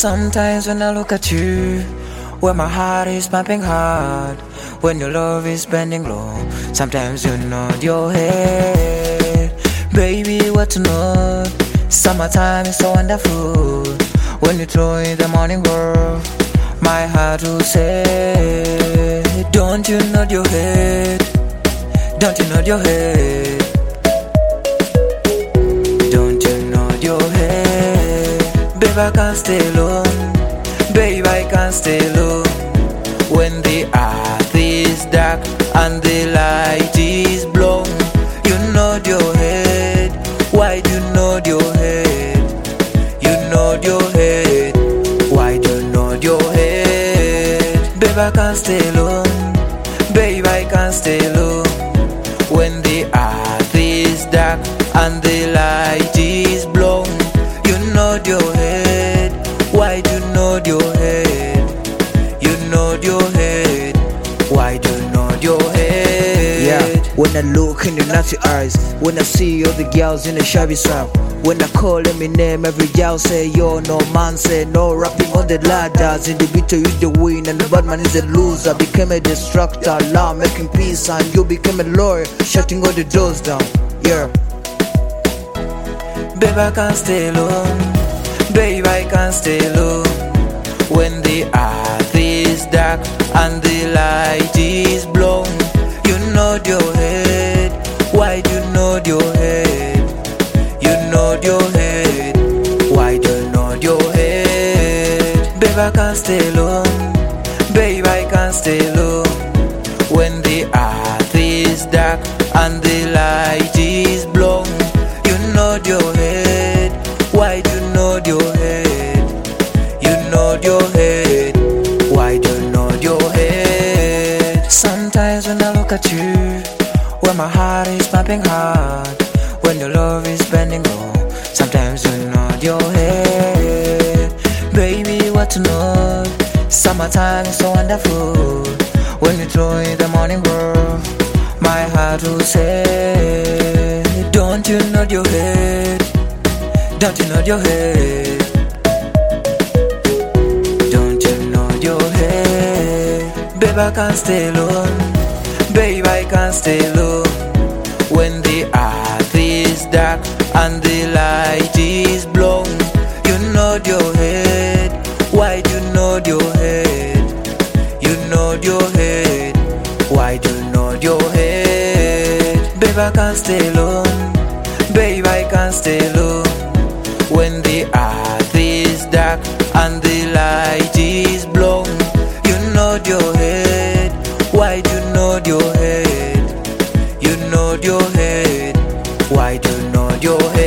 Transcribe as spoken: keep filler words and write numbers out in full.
Sometimes when I look at you, when my heart is pumping hard, when your love is bending low, sometimes you nod your head. Baby, what to know? Summertime is so wonderful. When you throw in the morning world, my heart will say, don't you nod your head? Don't you nod your head? Don't you nod your head? Babe, I can't stay alone. Babe, I can't stay alone. When the earth is dark and the light is blown, you nod your head. Why do you nod your head? You nod your head. Why do you nod your head? Babe, I can't stay alone. Babe, I can't stay alone. When the earth is dark and the light is blown, you nod your head. Why do you nod your head? You nod your head. Why do you nod your head? Yeah, when I look in your nasty eyes, when I see all the girls in the shabby strap, when I call them in name, every girl say yo, no man say no. Rapping on the ladders, in the beat you the win and the bad man is a loser. Became a destructor, law making peace, and you became a lawyer, shutting all the doors down. Yeah. Babe, I can't stay alone. Babe, I can't stay alone. When the earth is dark and the light is blown, you nod your head. Why do you nod your head? You nod your head. Why do you nod your head? Babe, I can't stay alone. Babe, I can't stay alone. When the earth is dark and the light is blown, you nod your head. Why do you nod your head? You nod your head. Why do you nod your head? Sometimes when I look at you, when my heart is pumping hard, when your love is bending low, sometimes you nod your head. Baby, what to know? Summertime is so wonderful. When you throw in the morning world, my heart will say, don't you nod your head? Don't you nod your head? Don't you nod your head? Babe, I can't stay alone. Babe, I can't stay alone. When the earth is dark and the light is blown, you nod your head. Why do you nod your head? You nod your head. Why do you nod your head? Babe, I can't stay alone. Babe, I can't stay alone. When the earth is dark and the light is blown, you nod your head. Why do you nod your head? You nod your head. Why do you nod your head?